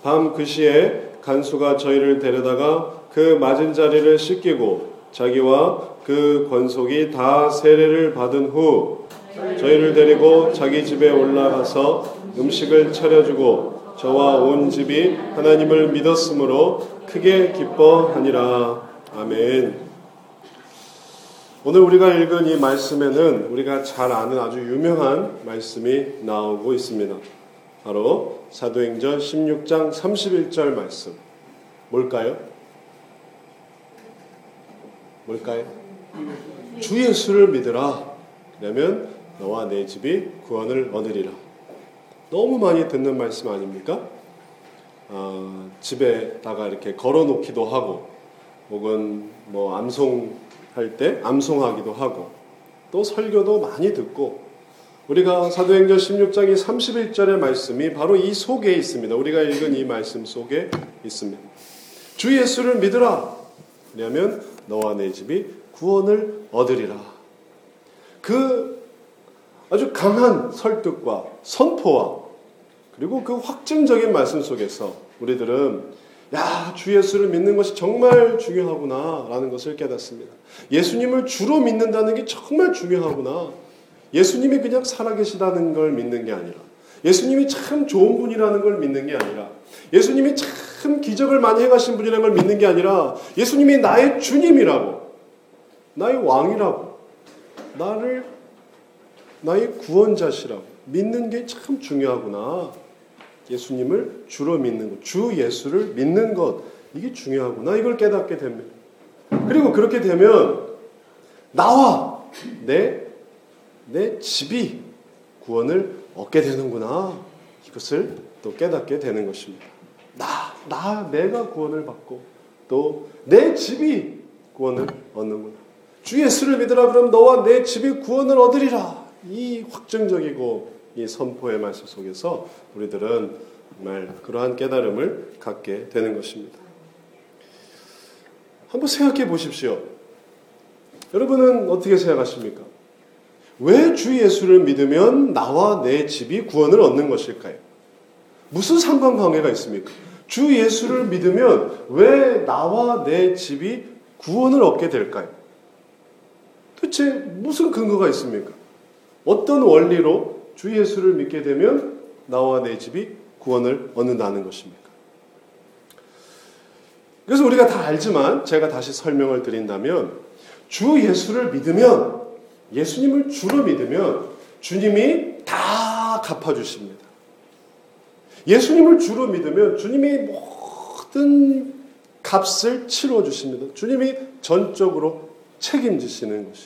밤 그 시에 간수가 저희를 데려다가 그 맞은 자리를 씻기고 자기와 그 권속이 다 세례를 받은 후 저희를 데리고 자기 집에 올라가서 음식을 차려주고 저와 온 집이 하나님을 믿었으므로 크게 기뻐하니라. 아멘. 오늘 우리가 읽은 이 말씀에는 우리가 잘 아는 아주 유명한 말씀이 나오고 있습니다. 바로 사도행전 16장 31절 말씀. 뭘까요? 주 예수를 믿으라. 그러면 너와 내 집이 구원을 얻으리라. 너무 많이 듣는 말씀 아닙니까? 집에다가 이렇게 걸어놓기도 하고, 혹은 뭐 암송할 때 암송하기도 하고, 또 설교도 많이 듣고, 우리가 사도행전 16장의 31절의 말씀이 바로 이 속에 있습니다. 우리가 읽은 이 말씀 속에 있습니다. 주 예수를 믿으라. 그러면 너와 내 집이 구원을 얻으리라. 그 아주 강한 설득과 선포와 그리고 그 확증적인 말씀 속에서 우리들은 주 예수를 믿는 것이 정말 중요하구나 라는 것을 깨닫습니다. 예수님을 주로 믿는다는 게 정말 중요하구나. 예수님이 그냥 살아계시다는 걸 믿는 게 아니라, 예수님이 참 좋은 분이라는 걸 믿는 게 아니라, 예수님이 참 기적을 많이 행하신 분이라는 걸 믿는 게 아니라, 예수님이 나의 주님이라고, 나의 왕이라고, 나의 구원자시라고 믿는 게 참 중요하구나. 예수님을 주로 믿는 것, 주 예수를 믿는 것, 이게 중요하구나. 이걸 깨닫게 됩니다. 그리고 그렇게 되면 나와 내 집이 구원을 얻게 되는구나. 이것을 또 깨닫게 되는 것입니다. 내가 구원을 받고 또 내 집이 구원을 얻는구나. 주 예수를 믿으라. 그럼 너와 내 집이 구원을 얻으리라. 이 확정적이고 이 선포의 말씀 속에서 우리들은 정말 그러한 깨달음을 갖게 되는 것입니다. 한번 생각해 보십시오. 여러분은 어떻게 생각하십니까? 왜 주 예수를 믿으면 나와 내 집이 구원을 얻는 것일까요? 무슨 상관관계가 있습니까? 주 예수를 믿으면 왜 나와 내 집이 구원을 얻게 될까요? 도대체 무슨 근거가 있습니까? 어떤 원리로 주 예수를 믿게 되면 나와 내 집이 구원을 얻는다는 것입니까? 그래서 우리가 다 알지만 제가 다시 설명을 드린다면, 주 예수를 믿으면, 예수님을 주로 믿으면 주님이 다 갚아주십니다. 예수님을 주로 믿으면 주님이 모든 값을 치러주십니다. 주님이 전적으로 책임지시는 것이.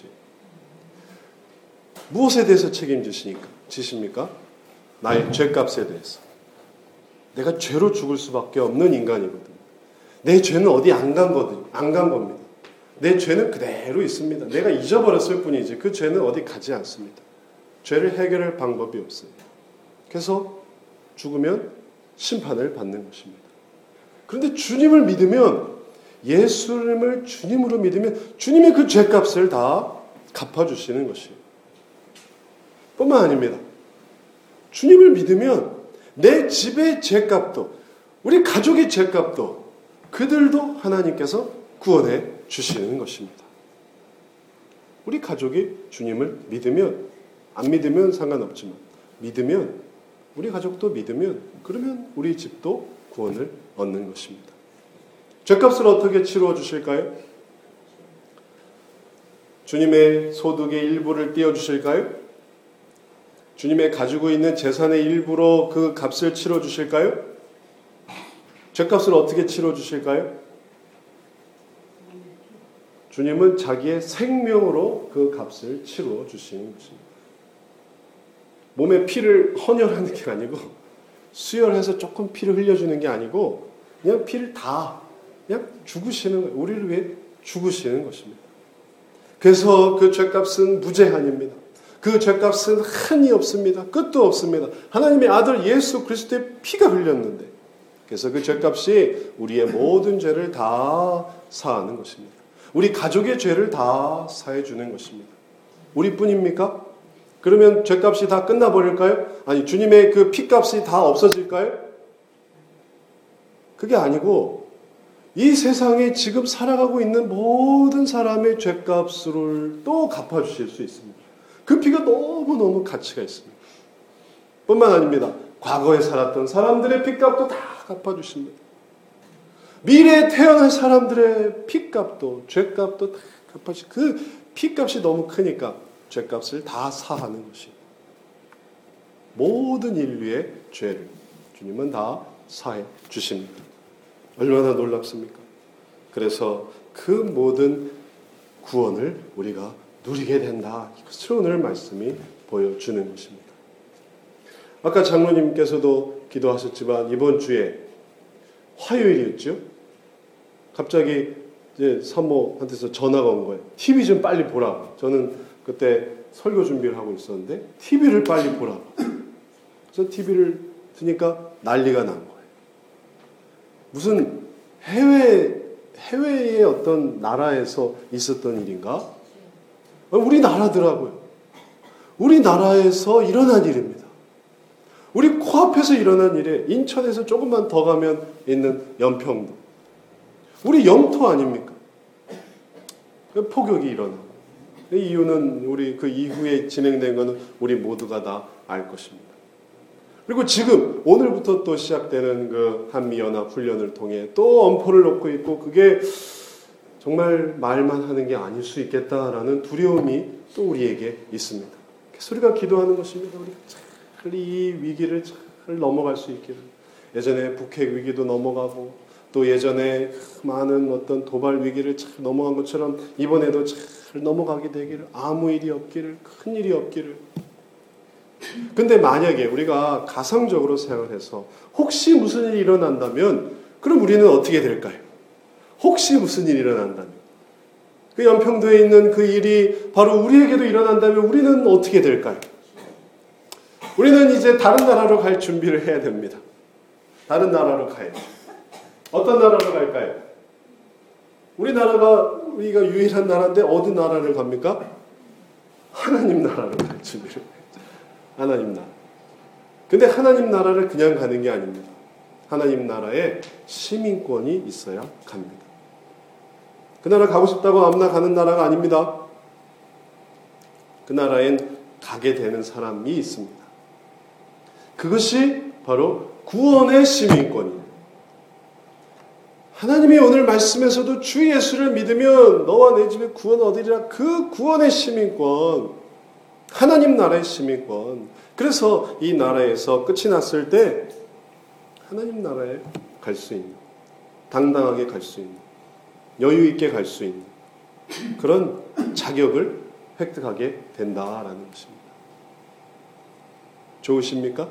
무엇에 대해서 책임지십니까? 나의 죄값에 대해서. 내가 죄로 죽을 수밖에 없는 인간이거든요. 내 죄는 어디 안 간 겁니다. 내 죄는 그대로 있습니다. 내가 잊어버렸을 뿐이지 그 죄는 어디 가지 않습니다. 죄를 해결할 방법이 없어요. 그래서 죽으면 심판을 받는 것입니다. 그런데 주님을 믿으면, 예수님을 주님으로 믿으면 주님이 그 죄값을 다 갚아주시는 것이에요. 뿐만 아닙니다. 주님을 믿으면 내 집의 죄값도, 우리 가족의 죄값도 그들도 하나님께서 구원해 주시는 것입니다. 우리 가족이 주님을 믿으면, 안 믿으면 상관없지만 믿으면, 우리 가족도 믿으면, 그러면 우리 집도 구원을 얻는 것입니다. 죄값을 어떻게 치루어 주실까요? 주님의 소득의 일부를 떼어주실까요? 주님의 가지고 있는 재산의 일부로 그 값을 치러 주실까요? 죄값을 어떻게 치러 주실까요? 주님은 자기의 생명으로 그 값을 치러 주시는 것입니다. 몸에 피를 헌혈하는 게 아니고, 수혈해서 조금 피를 흘려주는 게 아니고, 그냥 피를 다 그냥 죽으시는 거예요. 우리를 위해 죽으시는 것입니다. 그래서 그 죄값은 무제한입니다. 그 죄값은 한이 없습니다. 끝도 없습니다. 하나님의 아들 예수 그리스도의 피가 흘렸는데, 그래서 그 죄값이 우리의 모든 죄를 다 사하는 것입니다. 우리 가족의 죄를 다 사해 주는 것입니다. 우리뿐입니까? 그러면 죄값이 다 끝나버릴까요? 아니, 주님의 그 피값이 다 없어질까요? 그게 아니고 이 세상에 지금 살아가고 있는 모든 사람의 죄값을 또 갚아주실 수 있습니다. 그 피가 너무너무 가치가 있습니다. 뿐만 아닙니다. 과거에 살았던 사람들의 피값도 다 갚아주십니다. 미래에 태어날 사람들의 피값도 죄값도 다 갚아주십니다. 그 피값이 너무 크니까 죄값을 다 사하는 것이 모든 인류의 죄를 주님은 다 사해 주십니다. 얼마나 놀랍습니까? 그래서 그 모든 구원을 우리가 누리게 된다. 이것을 오늘 말씀이 보여주는 것입니다. 아까 장로님께서도 기도하셨지만 이번 주에 화요일이었죠? 갑자기 이제 사모한테서 전화가 온 거예요. TV 좀 빨리 보라고. 저는 그때 설교 준비를 하고 있었는데 TV를 빨리 보라고. 그래서 TV를 드니까 난리가 난 거예요. 무슨 해외의 어떤 나라에서 있었던 일인가? 우리나라더라고요. 우리나라에서 일어난 일입니다. 우리 코앞에서 일어난 일에 인천에서 조금만 더 가면 있는 연평도. 우리 영토 아닙니까? 폭격이 일어나고. 이 이유는 우리 그 이후에 진행된 것은 우리 모두가 다 알 것입니다. 그리고 지금 오늘부터 또 시작되는 그 한미연합 훈련을 통해 또 엄포를 놓고 있고 그게 정말 말만 하는 게 아닐 수 있겠다라는 두려움이 또 우리에게 있습니다. 그래서 우리가 기도하는 것입니다. 우리가 잘 이 위기를 잘 넘어갈 수 있기를. 예전에 북핵 위기도 넘어가고 또 예전에 많은 어떤 도발 위기를 잘 넘어간 것처럼 이번에도 잘 넘어가게 되기를, 아무 일이 없기를, 큰 일이 없기를. 근데 만약에 우리가 가상적으로 생각을 해서 혹시 무슨 일이 일어난다면 그럼 우리는 어떻게 될까요? 혹시 무슨 일이 일어난다면 그 연평도에 있는 그 일이 바로 우리에게도 일어난다면 우리는 어떻게 될까요? 우리는 이제 다른 나라로 갈 준비를 해야 됩니다. 다른 나라로 가야죠. 어떤 나라로 갈까요? 우리가 유일한 나라인데 어디 나라를 갑니까? 하나님 나라로 갈 준비를. 하나님 나라. 근데 하나님 나라를 그냥 가는 게 아닙니다. 하나님 나라에 시민권이 있어야 갑니다. 그 나라 가고 싶다고 아무나 가는 나라가 아닙니다. 그 나라엔 가게 되는 사람이 있습니다. 그것이 바로 구원의 시민권입니다. 하나님이 오늘 말씀에서도 주 예수를 믿으면 너와 내 집에 구원 얻으리라. 그 구원의 시민권, 하나님 나라의 시민권. 그래서 이 나라에서 끝이 났을 때 하나님 나라에 갈 수 있는, 당당하게 갈 수 있는, 여유 있게 갈 수 있는 그런 자격을 획득하게 된다라는 것입니다. 좋으십니까?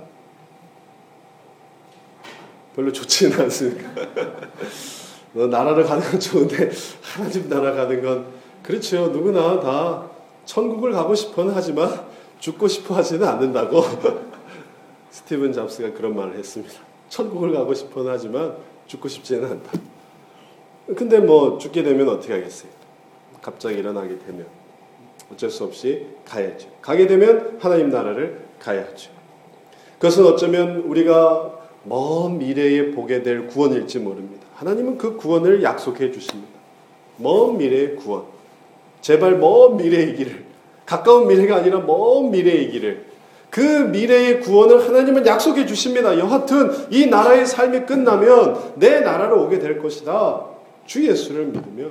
별로 좋지는 않습니까? 나라를 가는 건 좋은데 하나님 나라 가는 건 그렇죠. 누구나 다 천국을 가고 싶어는 하지만 죽고 싶어 하지는 않는다고 스티븐 잡스가 그런 말을 했습니다. 천국을 가고 싶어는 하지만 죽고 싶지는 않다. 근데 뭐 죽게 되면 어떻게 하겠어요? 갑자기 일어나게 되면 어쩔 수 없이 가야죠. 가게 되면 하나님 나라를 가야죠. 그것은 어쩌면 우리가 먼 미래에 보게 될 구원일지 모릅니다. 하나님은 그 구원을 약속해 주십니다. 먼 미래의 구원. 제발 먼 미래이기를. 가까운 미래가 아니라 먼 미래이기를. 그 미래의 구원을 하나님은 약속해 주십니다. 여하튼 이 나라의 삶이 끝나면 내 나라로 오게 될 것이다. 주 예수를 믿으면.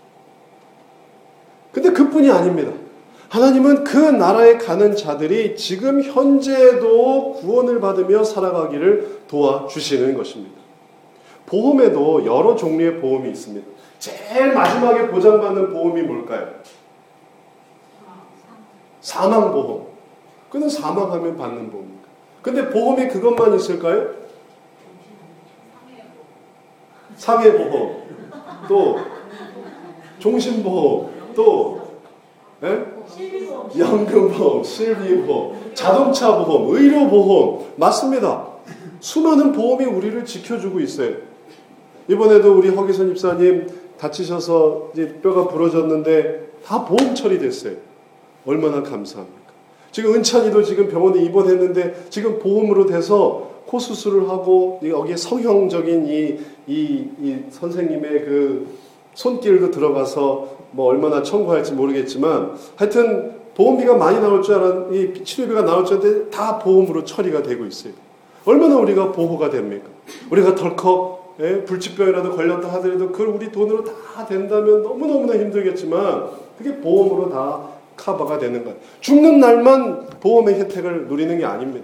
근데 그뿐이 아닙니다. 하나님은 그 나라에 가는 자들이 지금 현재에도 구원을 받으며 살아가기를 도와주시는 것입니다. 보험에도 여러 종류의 보험이 있습니다. 제일 마지막에 보장받는 보험이 뭘까요? 사망보험. 그는 사망하면 받는 보험입니다. 근데 보험이 그것만 있을까요? 상해보험, 또 종신보험, 또 연금보험, 실비보험, 자동차보험, 의료보험. 맞습니다. 수많은 보험이 우리를 지켜주고 있어요. 이번에도 우리 허기선 집사님 다치셔서 이제 뼈가 부러졌는데 다 보험 처리됐어요. 얼마나 감사합니까? 지금 은찬이도 지금 병원에 입원했는데 지금 보험으로 돼서 코 수술을 하고 여기에 성형적인 이 선생님의 그 손길도 들어가서 뭐 얼마나 청구할지 모르겠지만 하여튼 보험비가 많이 나올 줄 알았는데, 이 치료비가 나올 줄 알았는데 다 보험으로 처리가 되고 있어요. 얼마나 우리가 보호가 됩니까? 우리가 덜컥 불치병이라도 걸렸다 하더라도 그걸 우리 돈으로 다 된다면 너무너무나 힘들겠지만 그게 보험으로 다 커버가 되는 거예요. 죽는 날만 보험의 혜택을 누리는 게 아닙니다.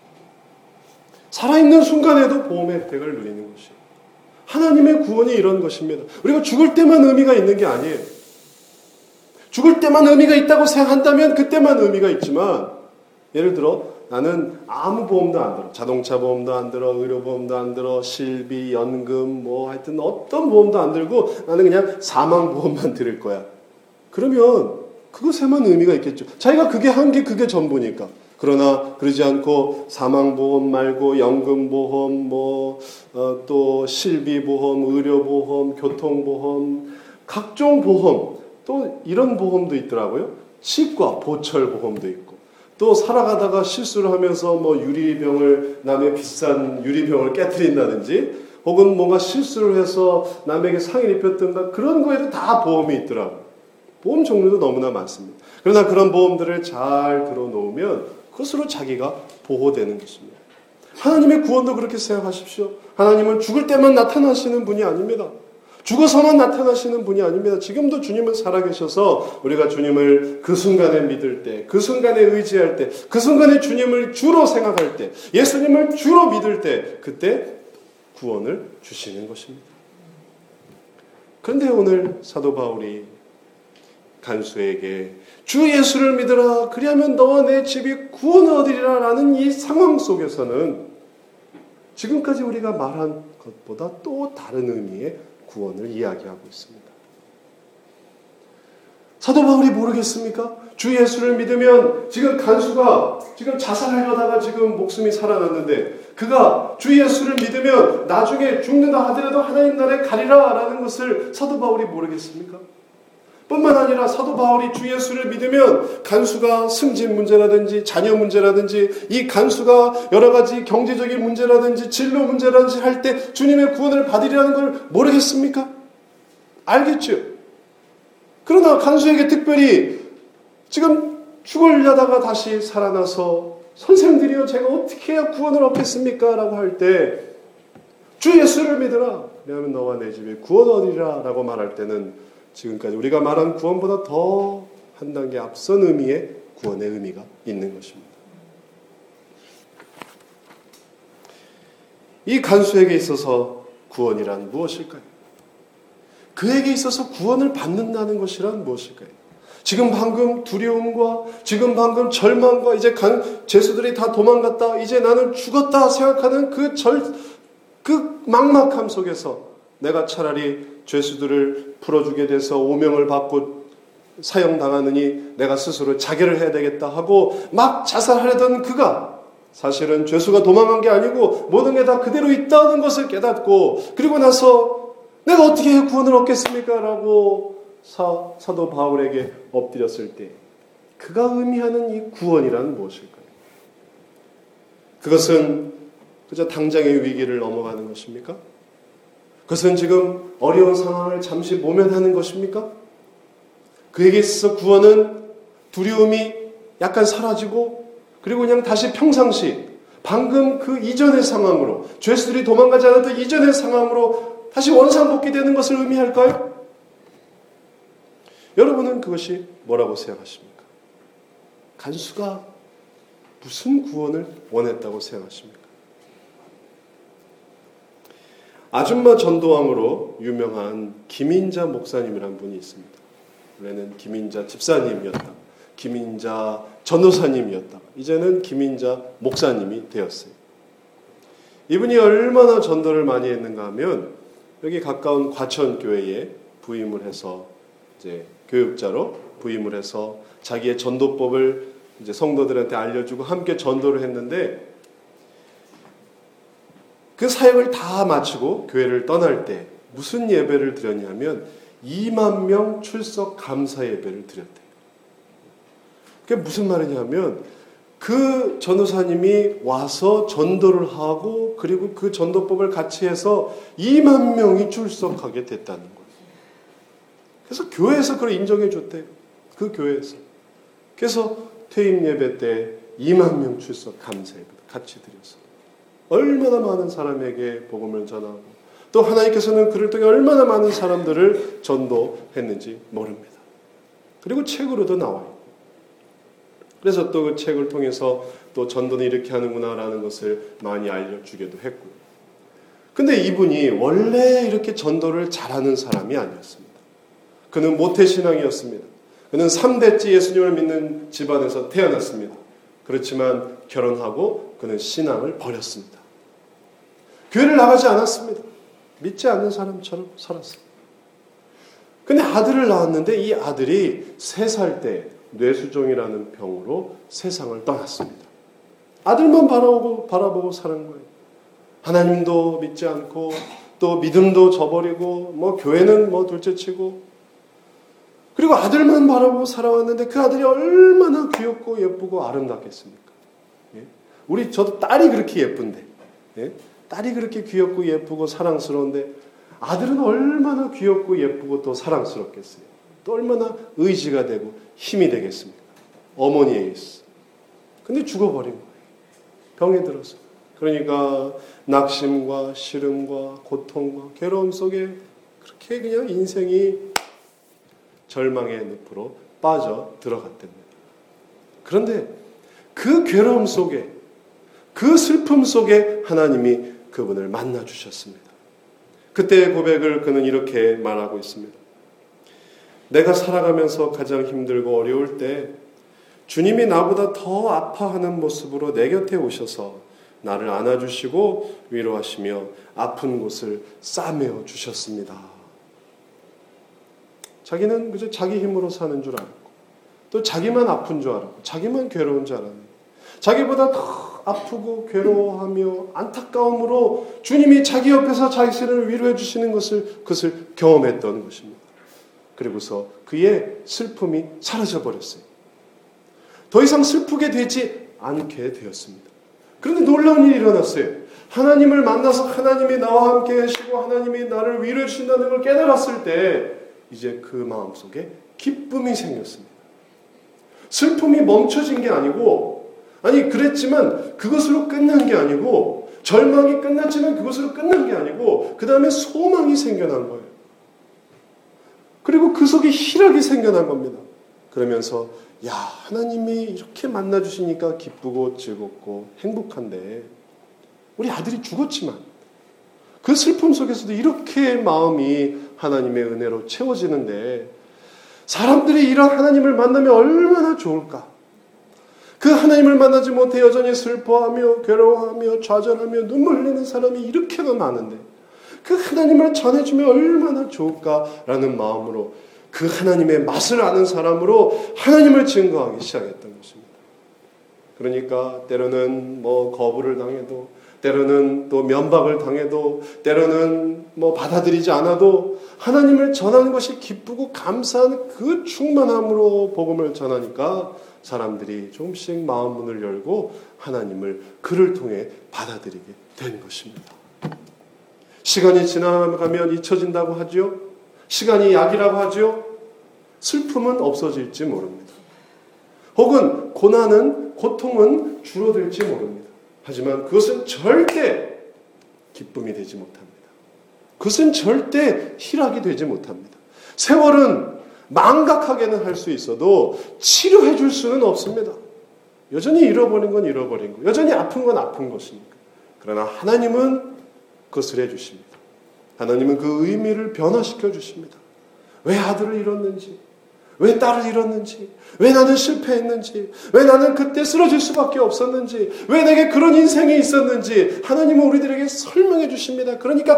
살아있는 순간에도 보험의 혜택을 누리는 것이에요. 하나님의 구원이 이런 것입니다. 우리가 죽을 때만 의미가 있는 게 아니에요. 죽을 때만 의미가 있다고 생각한다면 그때만 의미가 있지만, 예를 들어 나는 아무 보험도 안 들어. 자동차 보험도 안 들어, 의료보험도 안 들어, 실비, 연금, 뭐 하여튼 어떤 보험도 안 들고 나는 그냥 사망보험만 들을 거야. 그러면 그것에만 의미가 있겠죠. 자기가 그게 한 게 그게 전부니까. 그러나 그러지 않고 사망보험 말고 연금보험, 또 실비보험, 의료보험, 교통보험, 각종 보험, 또 이런 보험도 있더라고요. 치과 보철보험도 있고, 또 살아가다가 실수를 하면서 유리병을, 남의 비싼 유리병을 깨트린다든지, 혹은 뭔가 실수를 해서 남에게 상해를 입혔던가, 그런 거에도 다 보험이 있더라고요. 보험 종류도 너무나 많습니다. 그러나 그런 보험들을 잘 들어놓으면 그것으로 자기가 보호되는 것입니다. 하나님의 구원도 그렇게 생각하십시오. 하나님은 죽을 때만 나타나시는 분이 아닙니다. 죽어서만 나타나시는 분이 아닙니다. 지금도 주님은 살아계셔서 우리가 주님을 그 순간에 믿을 때, 그 순간에 의지할 때, 그 순간에 주님을 주로 생각할 때, 예수님을 주로 믿을 때, 그때 구원을 주시는 것입니다. 그런데 오늘 사도 바울이 간수에게 주 예수를 믿으라, 그리하면 너와 내 집이 구원을 얻으리라 라는 이 상황 속에서는 지금까지 우리가 말한 것보다 또 다른 의미의 구원을 이야기하고 있습니다. 사도 바울이 모르겠습니까? 주 예수를 믿으면, 지금 간수가 지금 자살하려다가 지금 목숨이 살아났는데, 그가 주 예수를 믿으면 나중에 죽는다 하더라도 하나님 나라에 가리라 라는 것을 사도 바울이 모르겠습니까? 뿐만 아니라 사도 바울이 주 예수를 믿으면 간수가 승진 문제라든지 자녀 문제라든지, 이 간수가 여러 가지 경제적인 문제라든지 진로 문제라든지 할 때 주님의 구원을 받으리라는 걸 모르겠습니까? 알겠죠? 그러나 간수에게 특별히 지금 죽으려다가 다시 살아나서 선생들이여 제가 어떻게 해야 구원을 얻겠습니까? 라고 할 때 주 예수를 믿으라, 왜냐하면 너와 내 집에 구원 얻으리라 라고 말할 때는 지금까지 우리가 말한 구원보다 더 한 단계 앞선 의미의 구원의 의미가 있는 것입니다. 이 간수에게 있어서 구원이란 무엇일까요? 그에게 있어서 구원을 받는다는 것이란 무엇일까요? 지금 방금 두려움과 지금 방금 절망과 이제 죄수들이 다 도망갔다, 이제 나는 죽었다 생각하는 그 막막함 속에서 내가 차라리 죄수들을 풀어주게 돼서 오명을 받고 사형당하느니 내가 스스로 자결을 해야 되겠다 하고 막 자살하려던 그가 사실은 죄수가 도망간 게 아니고 모든 게 다 그대로 있다는 것을 깨닫고, 그리고 나서 내가 어떻게 구원을 얻겠습니까? 라고 사도 바울에게 엎드렸을 때 그가 의미하는 이 구원이란 무엇일까요? 그것은 그저 당장의 위기를 넘어가는 것입니까? 그것은 지금 어려운 상황을 잠시 모면하는 것입니까? 그에게 있어서 구원은 두려움이 약간 사라지고, 그리고 그냥 다시 평상시 방금 그 이전의 상황으로, 죄수들이 도망가지 않았던 이전의 상황으로 다시 원상복귀되는 것을 의미할까요? 여러분은 그것이 뭐라고 생각하십니까? 간수가 무슨 구원을 원했다고 생각하십니까? 아줌마 전도왕으로 유명한 김인자 목사님이라는 분이 있습니다. 원래는 김인자 집사님이었다, 김인자 전도사님이었다, 이제는 김인자 목사님이 되었어요. 이분이 얼마나 전도를 많이 했는가 하면 여기 가까운 과천교회에 부임을 해서 이제 교육자로 부임을 해서 자기의 전도법을 이제 성도들한테 알려주고 함께 전도를 했는데, 그 사역을 다 마치고 교회를 떠날 때 무슨 예배를 드렸냐면 2만 명 출석 감사 예배를 드렸대요. 그게 무슨 말이냐면 그 전도사님이 와서 전도를 하고 그리고 그 전도법을 같이 해서 2만 명이 출석하게 됐다는 거예요. 그래서 교회에서 그걸 인정해 줬대요. 그 교회에서. 그래서 퇴임 예배 때 2만 명 출석 감사예배 같이 드렸어요. 얼마나 많은 사람에게 복음을 전하고 또 하나님께서는 그를 통해 얼마나 많은 사람들을 전도했는지 모릅니다. 그리고 책으로도 나와요. 그래서 또 그 책을 통해서 또 전도는 이렇게 하는구나라는 것을 많이 알려주기도 했고요. 근데 이분이 원래 이렇게 전도를 잘하는 사람이 아니었습니다. 그는 모태신앙이었습니다. 그는 3대째 예수님을 믿는 집안에서 태어났습니다. 그렇지만 결혼하고 그는 신앙을 버렸습니다. 교회를 나가지 않았습니다. 믿지 않는 사람처럼 살았어요. 근데 아들을 낳았는데 이 아들이 3살 때 뇌수종이라는 병으로 세상을 떠났습니다. 아들만 바라보고 사는 거예요. 하나님도 믿지 않고 또 믿음도 저버리고 뭐 교회는 뭐 둘째치고 그리고 아들만 바라보고 살아왔는데 그 아들이 얼마나 귀엽고 예쁘고 아름답겠습니까? 예? 저도 딸이 그렇게 예쁜데 예? 딸이 그렇게 귀엽고 예쁘고 사랑스러운데 아들은 얼마나 귀엽고 예쁘고 또 사랑스럽겠어요. 또 얼마나 의지가 되고 힘이 되겠습니까? 어머니에 있어. 근데 죽어버린 거예요. 병에 들어서. 그러니까 낙심과 시름과 고통과 괴로움 속에 그렇게 그냥 인생이 절망의 늪으로 빠져 들어갔답니다. 그런데 그 괴로움 속에 그 슬픔 속에 하나님이 그분을 만나 주셨습니다. 그때의 고백을 그는 이렇게 말하고 있습니다. 내가 살아가면서 가장 힘들고 어려울 때 주님이 나보다 더 아파하는 모습으로 내 곁에 오셔서 나를 안아주시고 위로하시며 아픈 곳을 싸매어 주셨습니다. 자기는 그저 자기 힘으로 사는 줄 알았고 또 자기만 아픈 줄 알았고 자기만 괴로운 줄 알았는데 자기보다 더 아프고 괴로워하며 안타까움으로 주님이 자기 옆에서 자신을 위로해 주시는 그것을 경험했던 것입니다. 그리고서 그의 슬픔이 사라져 버렸어요. 더 이상 슬프게 되지 않게 되었습니다. 그런데 놀라운 일이 일어났어요. 하나님을 만나서 하나님이 나와 함께 하시고 하나님이 나를 위로해 주신다는 걸 깨달았을 때 이제 그 마음속에 기쁨이 생겼습니다. 슬픔이 멈춰진 게 아니고 그랬지만 그것으로 끝난 게 아니고 절망이 끝났지만 그것으로 끝난 게 아니고 그 다음에 소망이 생겨난 거예요. 그리고 그 속에 희락이 생겨난 겁니다. 그러면서 하나님이 이렇게 만나주시니까 기쁘고 즐겁고 행복한데 우리 아들이 죽었지만 그 슬픔 속에서도 이렇게 마음이 하나님의 은혜로 채워지는데 사람들이 이런 하나님을 만나면 얼마나 좋을까? 그 하나님을 만나지 못해 여전히 슬퍼하며 괴로워하며 좌절하며 눈물 흘리는 사람이 이렇게나 많은데 그 하나님을 전해주면 얼마나 좋을까라는 마음으로 그 하나님의 맛을 아는 사람으로 하나님을 증거하기 시작했던 것입니다. 그러니까 때로는 거부를 당해도 때로는 또 면박을 당해도 때로는 받아들이지 않아도 하나님을 전하는 것이 기쁘고 감사한 그 충만함으로 복음을 전하니까 사람들이 조금씩 마음 문을 열고 하나님을 그를 통해 받아들이게 된 것입니다. 시간이 지나가면 잊혀진다고 하죠. 시간이 약이라고 하죠. 슬픔은 없어질지 모릅니다. 혹은 고통은 줄어들지 모릅니다. 하지만 그것은 절대 기쁨이 되지 못합니다. 그것은 절대 희락이 되지 못합니다. 세월은 망각하게는 할 수 있어도 치료해 줄 수는 없습니다. 여전히 잃어버린 건 잃어버린 거, 여전히 아픈 건 아픈 것이니까. 그러나 하나님은 그것을 해주십니다. 하나님은 그 의미를 변화시켜 주십니다. 왜 아들을 잃었는지, 왜 딸을 잃었는지, 왜 나는 실패했는지, 왜 나는 그때 쓰러질 수밖에 없었는지, 왜 내게 그런 인생이 있었는지 하나님은 우리들에게 설명해 주십니다. 그러니까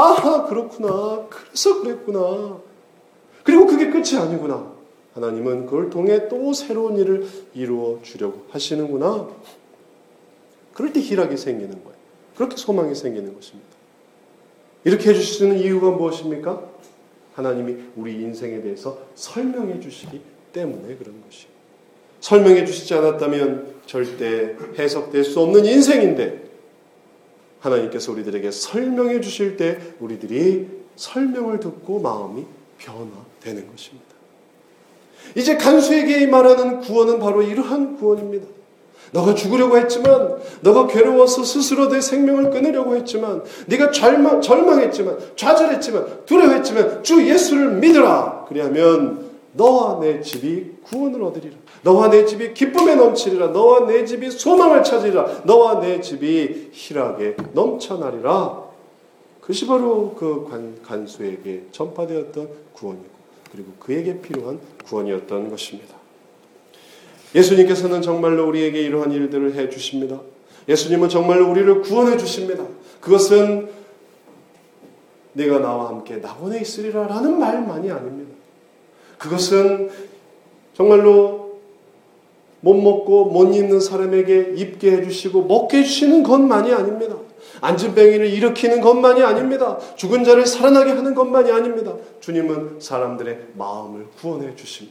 그렇구나, 그래서 그랬구나, 그리고 그게 끝이 아니구나, 하나님은 그걸 통해 또 새로운 일을 이루어 주려고 하시는구나. 그럴 때 희락이 생기는 거예요. 그렇게 소망이 생기는 것입니다. 이렇게 해주시는 이유가 무엇입니까? 하나님이 우리 인생에 대해서 설명해 주시기 때문에 그런 것이에요. 설명해 주시지 않았다면 절대 해석될 수 없는 인생인데 하나님께서 우리들에게 설명해 주실 때 우리들이 설명을 듣고 마음이 변화되는 것입니다. 이제 간수에게 말하는 구원은 바로 이러한 구원입니다. 너가 죽으려고 했지만, 너가 괴로워서 스스로 내 생명을 끊으려고 했지만, 네가 절망했지만, 좌절했지만, 두려워했지만 주 예수를 믿으라. 그리하면 너와 내 집이 구원을 얻으리라. 너와 내 집이 기쁨에 넘치리라. 너와 내 집이 소망을 찾으리라. 너와 내 집이 희락에 넘쳐나리라. 그것이 바로 그 간수에게 전파되었던 구원이고, 그리고 그에게 필요한 구원이었던 것입니다. 예수님께서는 정말로 우리에게 이러한 일들을 해 주십니다. 예수님은 정말로 우리를 구원해 주십니다. 그것은 네가 나와 함께 낙원에 있으리라 라는 말만이 아닙니다. 그것은 정말로 못 먹고 못 입는 사람에게 입게 해주시고 먹게 해주시는 것만이 아닙니다. 안진뱅이를 일으키는 것만이 아닙니다. 죽은 자를 살아나게 하는 것만이 아닙니다. 주님은 사람들의 마음을 구원해 주십니다.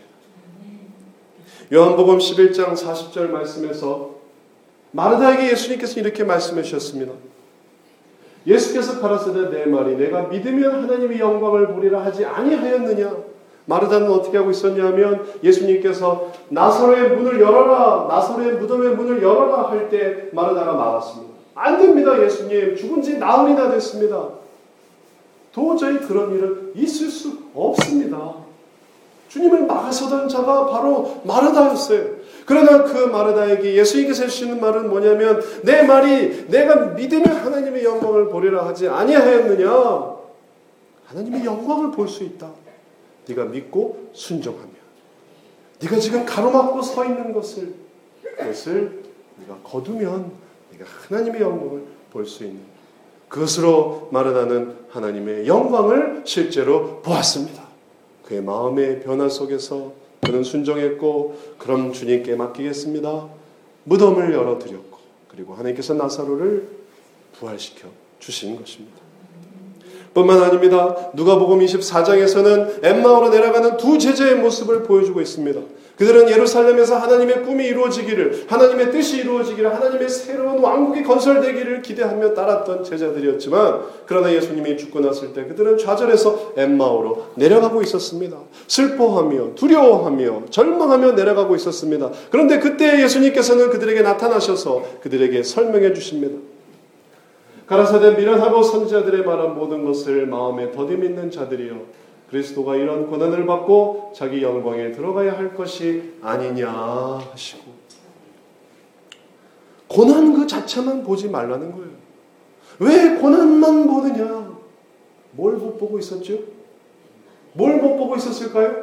요한복음 11장 40절 말씀에서 마르다에게 예수님께서 이렇게 말씀해 주셨습니다. 예수께서 가라사대 내 말이 내가 믿으면 하나님의 영광을 보리라 하지 아니하였느냐. 마르다는 어떻게 하고 있었냐면 예수님께서 나사로의 문을 열어라, 나사로의 무덤의 문을 열어라 할 때 마르다가 막았습니다. 안 됩니다. 예수님 죽은 지 나흘이나 됐습니다. 도저히 그런 일은 있을 수 없습니다. 주님을 막아서던 자가 바로 마르다였어요. 그러나 그 마르다에게 예수님께서 해주시는 말은 뭐냐면 내 말이 내가 믿으면 하나님의 영광을 보리라 하지 아니하였느냐. 하나님의 영광을 볼 수 있다. 네가 믿고 순종하면, 네가 지금 가로막고 서 있는 그것을 네가 거두면 네가 하나님의 영광을 볼 수 있는, 그것으로 마르다는 하나님의 영광을 실제로 보았습니다. 그의 마음의 변화 속에서 그는 순종했고, 그럼 주님께 맡기겠습니다. 무덤을 열어드렸고, 그리고 하나님께서 나사로를 부활시켜 주신 것입니다. 뿐만 아닙니다. 누가복음 24장에서는 엠마오로 내려가는 두 제자의 모습을 보여주고 있습니다. 그들은 예루살렘에서 하나님의 꿈이 이루어지기를, 하나님의 뜻이 이루어지기를, 하나님의 새로운 왕국이 건설되기를 기대하며 따랐던 제자들이었지만, 그러나 예수님이 죽고 났을 때 그들은 좌절해서 엠마오로 내려가고 있었습니다. 슬퍼하며 두려워하며 절망하며 내려가고 있었습니다. 그런데 그때 예수님께서는 그들에게 나타나셔서 그들에게 설명해 주십니다. 가라사대 미련하고 선지자들의 말한 모든 것을 마음에 더디 믿는 자들이여, 그리스도가 이런 고난을 받고 자기 영광에 들어가야 할 것이 아니냐 하시고, 고난 그 자체만 보지 말라는 거예요. 왜 고난만 보느냐? 뭘 못 보고 있었죠? 뭘 못 보고 있었을까요?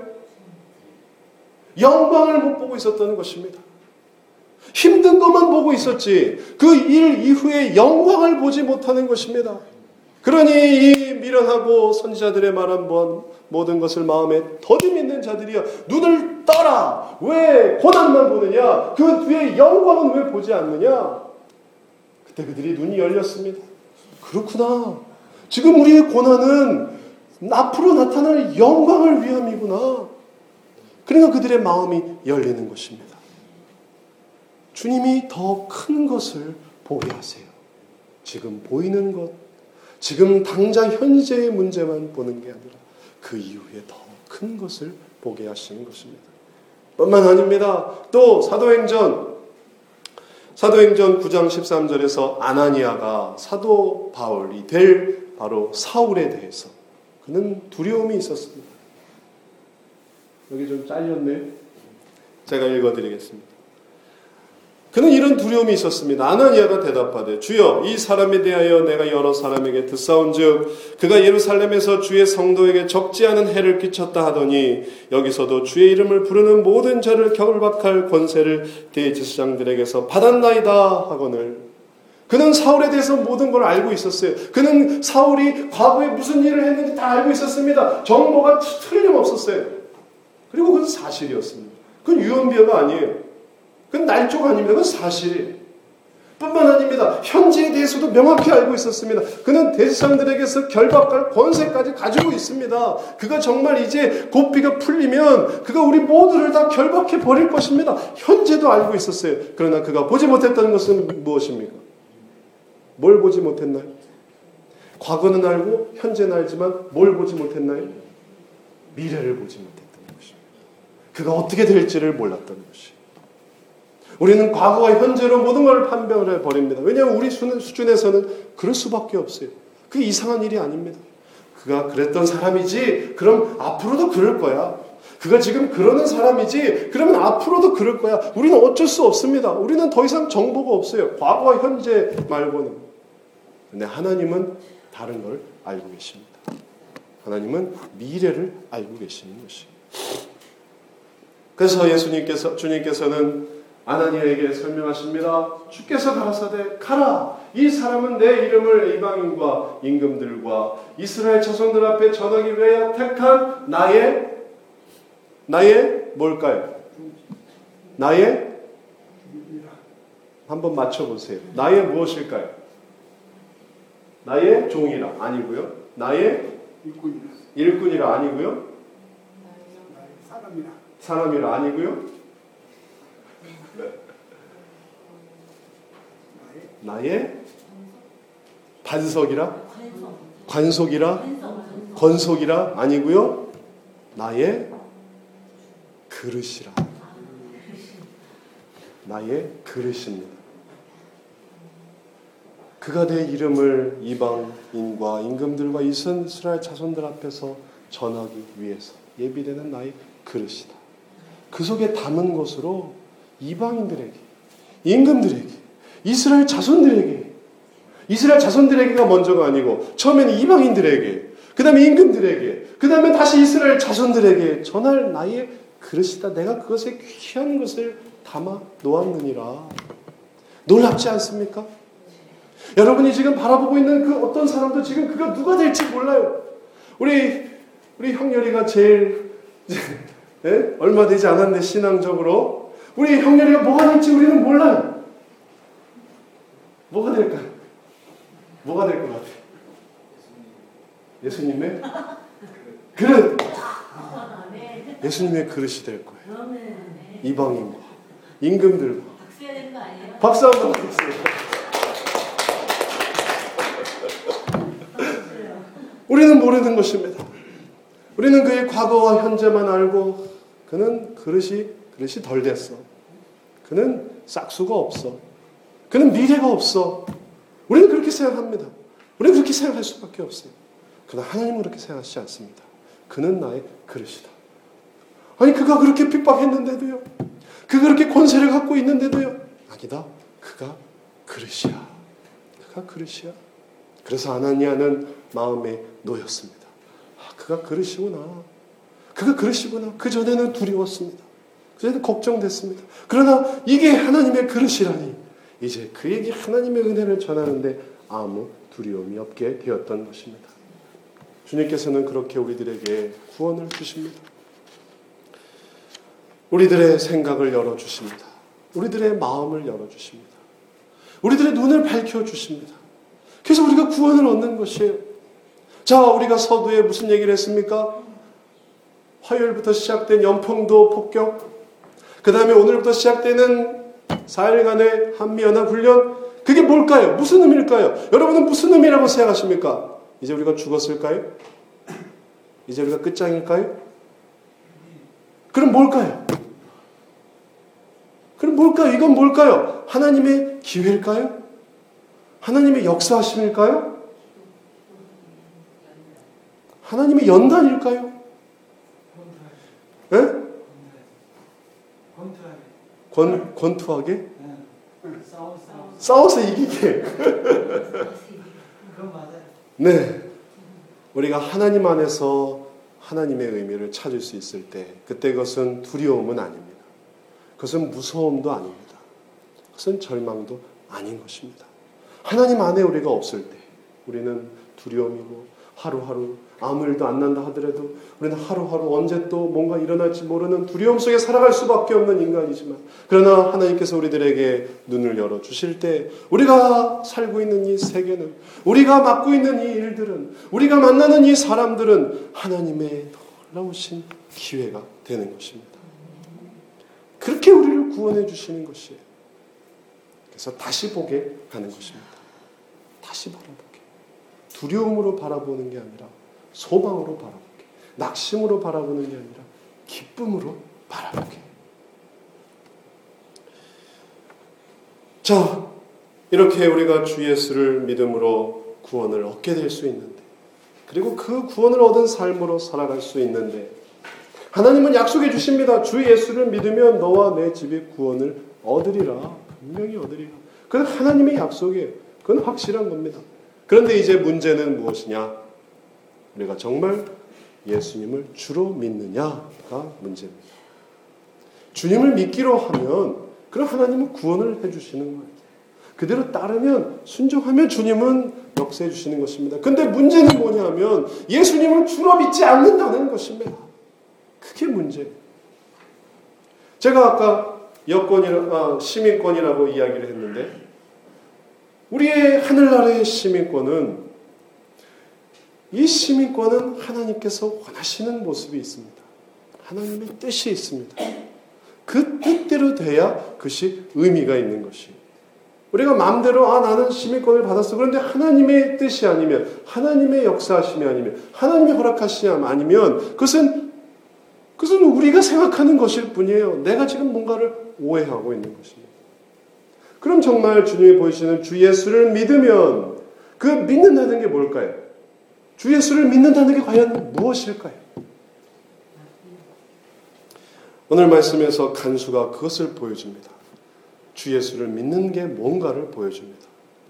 영광을 못 보고 있었다는 것입니다. 힘든 것만 보고 있었지 그 일 이후에 영광을 보지 못하는 것입니다. 그러니 이 미련하고 선지자들의 말한 모든 것을 마음에 더디 믿는 자들이여, 눈을 떠라. 왜 고난만 보느냐? 그 뒤에 영광은 왜 보지 않느냐? 그때 그들이 눈이 열렸습니다. 그렇구나. 지금 우리의 고난은 앞으로 나타날 영광을 위함이구나. 그러니까 그들의 마음이 열리는 것입니다. 주님이 더 큰 것을 보게 하세요. 지금 보이는 것, 지금 당장 현재의 문제만 보는 게 아니라 그 이후에 더 큰 것을 보게 하시는 것입니다. 뿐만 아닙니다. 또 사도행전 9장 13절에서 아나니아가 사도 바울이 될 바로 사울에 대해서 그는 두려움이 있었습니다. 여기 좀 잘렸네요. 제가 읽어드리겠습니다. 그는 이런 두려움이 있었습니다. 아나니아가 대답하되 주여 이 사람에 대하여 내가 여러 사람에게 듣사온즉 그가 예루살렘에서 주의 성도에게 적지 않은 해를 끼쳤다 하더니 여기서도 주의 이름을 부르는 모든 자를 결박할 권세를 대제사장들에게서 받았나이다 하거늘. 그는 사울에 대해서 모든 걸 알고 있었어요. 그는 사울이 과거에 무슨 일을 했는지 다 알고 있었습니다. 정보가 틀림없었어요. 그리고 그건 사실이었습니다. 그건 유언비어가 아니에요. 그건 날조가 아닙니다. 그건 사실이에요. 뿐만 아닙니다. 현재에 대해서도 명확히 알고 있었습니다. 그는 대제사장들에게서 결박할 권세까지 가지고 있습니다. 그가 정말 이제 고삐가 풀리면 그가 우리 모두를 다 결박해 버릴 것입니다. 현재도 알고 있었어요. 그러나 그가 보지 못했다는 것은 무엇입니까? 뭘 보지 못했나요? 과거는 알고 현재는 알지만 뭘 보지 못했나요? 미래를 보지 못했다는 것입니다. 그가 어떻게 될지를 몰랐다는 것이에요. 우리는 과거와 현재로 모든 걸 판별해 버립니다. 왜냐하면 우리 수준에서는 그럴 수밖에 없어요. 그게 이상한 일이 아닙니다. 그가 그랬던 사람이지 그럼 앞으로도 그럴 거야. 그가 지금 그러는 사람이지 그러면 앞으로도 그럴 거야. 우리는 어쩔 수 없습니다. 우리는 더 이상 정보가 없어요. 과거와 현재 말고는. 근데 하나님은 다른 걸 알고 계십니다. 하나님은 미래를 알고 계시는 것이에요. 그래서 주님께서는 아나니아에게 설명하십니다. 주께서 가라사대 가라. 이 사람은 내 이름을 이방인과 임금들과 이스라엘 자손들 앞에 전하기 위하여 택한 나의 뭘까요? 나의 한번 맞춰보세요. 나의 무엇일까요? 나의 종이라 아니고요. 나의 일꾼이라 아니고요. 사람이라 아니고요. 나의 반석이라 관속이라 건속이라 아니고요. 나의 그릇이라. 나의 그릇입니다. 그가 내 이름을 이방인과 임금들과 이스라엘 자손들 앞에서 전하기 위해서 예비되는 나의 그릇이다. 그 속에 담은 것으로 이방인들에게, 임금들에게, 이스라엘 자손들에게가 먼저가 아니고 처음에는 이방인들에게, 그 다음에 임금들에게, 그 다음에 다시 이스라엘 자손들에게 전할 나의 그릇이다. 내가 그것에 귀한 것을 담아 놓았느니라. 놀랍지 않습니까? 여러분이 지금 바라보고 있는 그 어떤 사람도 지금 그가 누가 될지 몰라요. 우리 형렬이가 제일 얼마 되지 않았는데 신앙적으로 우리 형렬이가 뭐가 될지 우리는 몰라요. 뭐가 될까요? 뭐가 될 것 같아요? 예수님의 그릇. 예수님의 그릇이 될 거예요. 이방인과 임금들과. 박수 해야 되는 거 아니에요? 박수 한번 하겠습니다. 우리는 모르는 것입니다. 우리는 그의 과거와 현재만 알고 그는 그릇이 덜 됐어. 그는 싹수가 없어. 그는 미래가 없어. 우리는 그렇게 생각합니다. 우리는 그렇게 생각할 수밖에 없어요. 그러나 하나님은 그렇게 생각하지 않습니다. 그는 나의 그릇이다. 아니 그가 그렇게 핍박했는데도요. 그가 그렇게 권세를 갖고 있는데도요. 아니다. 그가 그릇이야. 그가 그릇이야. 그래서 아나니아는 마음에 놓였습니다. 그가 그릇이구나. 그가 그릇이구나. 그전에는 두려웠습니다. 그전에는 걱정됐습니다. 그러나 이게 하나님의 그릇이라니 이제 그에게 하나님의 은혜를 전하는데 아무 두려움이 없게 되었던 것입니다. 주님께서는 그렇게 우리들에게 구원을 주십니다. 우리들의 생각을 열어주십니다. 우리들의 마음을 열어주십니다. 우리들의 눈을 밝혀주십니다. 그래서 우리가 구원을 얻는 것이에요. 자, 우리가 서두에 무슨 얘기를 했습니까? 화요일부터 시작된 연평도 폭격, 그 다음에 오늘부터 시작되는 4일간의 한미연합훈련, 그게 뭘까요? 무슨 의미일까요? 여러분은 무슨 의미라고 생각하십니까? 이제 우리가 죽었을까요? 이제 우리가 끝장일까요? 그럼 뭘까요? 이건 뭘까요? 하나님의 기회일까요? 하나님의 역사하심일까요? 하나님의 연단일까요? 예? 권투하게? 싸워서 이기게. 네. 우리가 하나님 안에서 하나님의 의미를 찾을 수 있을 때, 그때 그것은 두려움은 아닙니다. 그것은 무서움도 아닙니다. 그것은 절망도 아닌 것입니다. 하나님 안에 우리가 없을 때, 우리는 두려움이고 하루하루 아무 일도 안 난다 하더라도 우리는 하루하루 언제 또 뭔가 일어날지 모르는 두려움 속에 살아갈 수밖에 없는 인간이지만, 그러나 하나님께서 우리들에게 눈을 열어주실 때 우리가 살고 있는 이 세계는, 우리가 맡고 있는 이 일들은, 우리가 만나는 이 사람들은 하나님의 놀라우신 기회가 되는 것입니다. 그렇게 우리를 구원해 주시는 것이에요. 그래서 다시 보게 하는 것입니다. 다시 바라보게. 두려움으로 바라보는 게 아니라 소망으로 바라보게. 낙심으로 바라보는 게 아니라 기쁨으로 바라보게. 자, 이렇게 우리가 주 예수를 믿음으로 구원을 얻게 될 수 있는데, 그리고 그 구원을 얻은 삶으로 살아갈 수 있는데, 하나님은 약속해 주십니다. 주 예수를 믿으면 너와 내 집이 구원을 얻으리라. 분명히 얻으리라. 그건 하나님의 약속이에요. 그건 확실한 겁니다. 그런데 이제 문제는 무엇이냐? 우리가 정말 예수님을 주로 믿느냐가 문제입니다. 주님을 믿기로 하면 그럼 하나님은 구원을 해주시는 거예요. 그대로 따르면, 순종하면 주님은 역사해 주시는 것입니다. 그런데 문제는 뭐냐면 예수님을 주로 믿지 않는다는 것입니다. 그게 문제예요. 제가 아까 시민권이라고 이야기를 했는데, 우리의 하늘나라의 시민권은, 이 시민권은 하나님께서 원하시는 모습이 있습니다. 하나님의 뜻이 있습니다. 그 뜻대로 돼야 그것이 의미가 있는 것이에요. 우리가 마음대로 나는 시민권을 받았어. 그런데 하나님의 뜻이 아니면, 하나님의 역사하심이 아니면, 하나님의 허락하심이 아니면 그것은 우리가 생각하는 것일 뿐이에요. 내가 지금 뭔가를 오해하고 있는 것입니다. 그럼 정말 주님이 보이시는 주 예수를 믿으면 그 믿는다는 게 뭘까요? 주 예수를 믿는다는 게 과연 무엇일까요? 오늘 말씀에서 간수가 그것을 보여줍니다. 주 예수를 믿는 게 뭔가를 보여줍니다.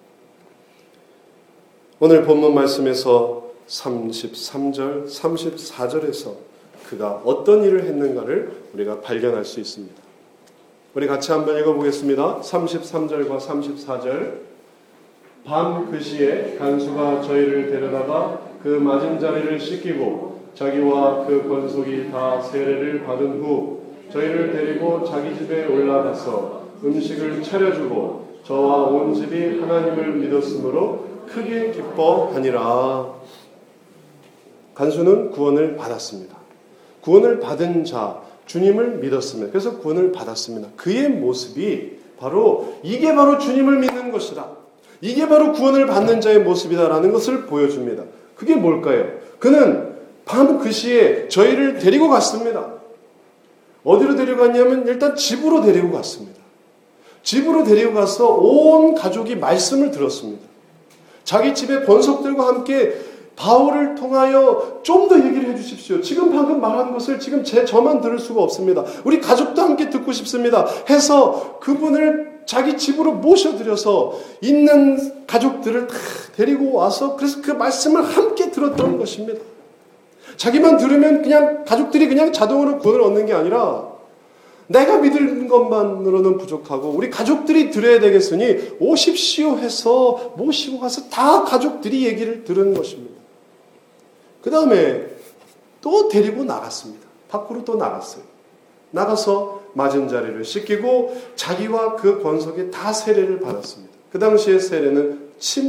오늘 본문 말씀에서 33절, 34절에서 그가 어떤 일을 했는가를 우리가 발견할 수 있습니다. 우리 같이 한번 읽어보겠습니다. 33절과 34절. 밤 그 시에 간수가 저희를 데려다가 그 맞은 자리를 씻기고 자기와 그 권속이 다 세례를 받은 후 저희를 데리고 자기 집에 올라가서 음식을 차려주고 저와 온 집이 하나님을 믿었으므로 크게 기뻐하니라. 간수는 구원을 받았습니다. 구원을 받은 자, 주님을 믿었습니다. 그래서 구원을 받았습니다. 그의 모습이 이게 바로 주님을 믿는 것이다. 이게 바로 구원을 받는 자의 모습이다라는 것을 보여줍니다. 그게 뭘까요? 그는 밤 그 시에 저희를 데리고 갔습니다. 어디로 데려갔냐면 일단 집으로 데리고 갔습니다. 집으로 데리고 가서 온 가족이 말씀을 들었습니다. 자기 집의 권속들과 함께 바울을 통하여 좀 더 얘기를 해주십시오. 지금 방금 말한 것을 지금 저만 들을 수가 없습니다. 우리 가족도 함께 듣고 싶습니다. 해서 그분을 자기 집으로 모셔들여서 있는 가족들을 다 데리고 와서 그래서 그 말씀을 함께 들었던 것입니다. 자기만 들으면 그냥 가족들이 그냥 자동으로 구원을 얻는 게 아니라 내가 믿는 것만으로는 부족하고 우리 가족들이 들어야 되겠으니 오십시오 해서 모시고 가서 다 가족들이 얘기를 들은 것입니다. 그 다음에 또 데리고 나갔습니다. 밖으로 또 나갔어요. 나가서 맞은 자리를 씻기고 자기와 그 권속이 다 세례를 받았습니다. 그 당시에 세례는